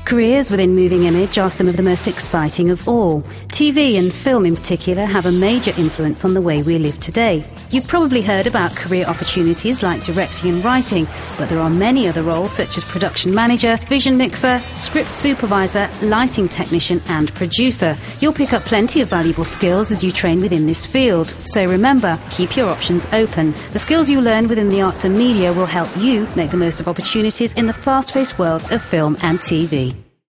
Careers within moving image are some of the most exciting of all. TV and film in particular have a major influence on the way we live today. You've probably heard about career opportunities like directing and writing, but there are many other roles such as production manager, vision mixer, script supervisor, lighting technician and producer. You'll pick up plenty of valuable skills as you train within this field. So remember, keep your options open. The skills you learn within the arts and media will help you make the most of opportunities in the fast-paced world of film and TV.